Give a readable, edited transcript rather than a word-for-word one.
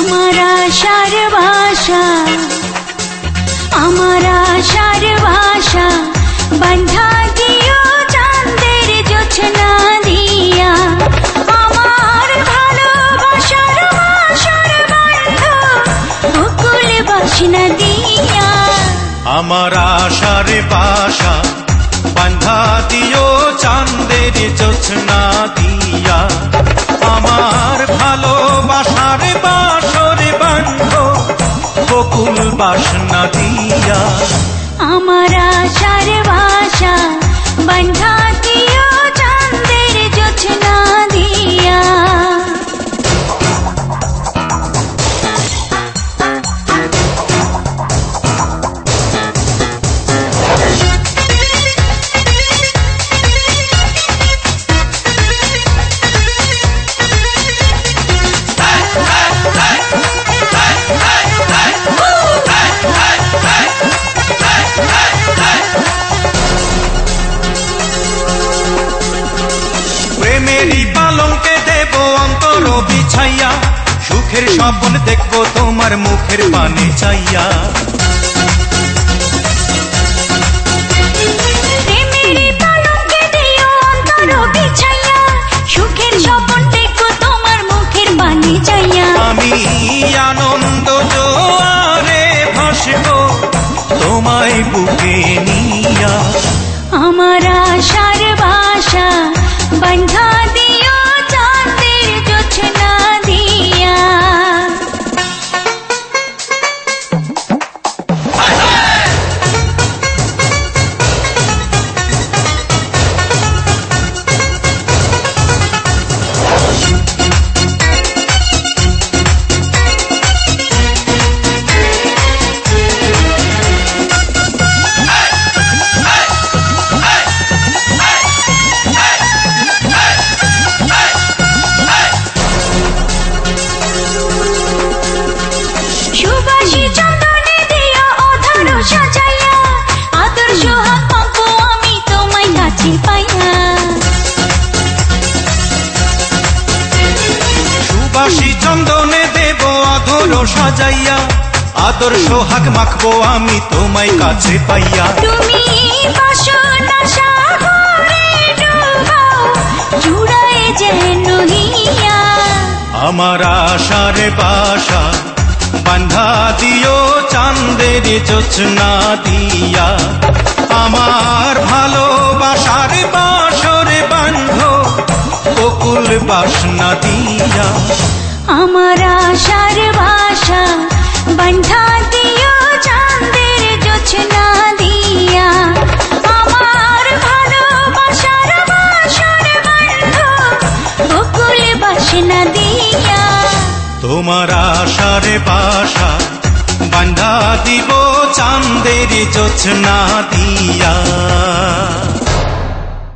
আমার আশার ভাষা, আমার আশার ভাষা বান্ধা দিও চাঁদের জোছনা দিয়া। আমার ভালোবাসার বাসর বান্ধ বকুল বাসনা দিয়া। আমার আশার বাসা বান্ধা দিও চাঁদের জোছনা দিয়া। আমার ভালোবাসার বাসর বান্ধ বকুল বাসনা দিয়া। আমার আশার ভাষা বান্ধা দিও চাঁদের জোছনা দিয়া। প্রেমেরই পালঙ্কে দেব অন্তর বিছাইয়া, সুখের স্বপ্ন দেখব তোমার মুখের পানে চাইয়া। প্রেমেরই পালঙ্কে দিও অন্তর বিছাইয়া, সুখের স্বপ্ন দেখব তোমার মুখের পানে চাইয়া। আমি আনন্দ জোয়ারে ভাসব তোমায় বুকে নিয়া। আমার আশার ভাষা বান্ধা দিও চাঁদের জোছনা দিয়া। সুবাসী চন্দনে দিও অধর সাজাইয়া, আদর সোহাগ পাবো আমি তোমায় কাছে পাইয়া। সুবাসী চন্দনে দেব অধর সাজাইয়া, আদর সোহাগ মাখবো আমি তোমায় কাছে পাইয়া। তুমি বাসনা সাগরে ডুবাও জুড়ায় যেন হিয়া। আমার আশার বাসা বান্ধা দিও চাঁদের জোছনা দিয়া। আমার ভালোবাসার বাসর বান্ধ বকুল বাসনা দিয়া। আমার আশার ভাষা বান্ধা দিও চাঁদের জোছনা দিয়া। আমার ভালোবাসার বাসর বান্ধ বকুল বাসনা দিয়া। তোমার আশার বাসা বান্ধা দিব চাঁদের জোছনা দিয়া।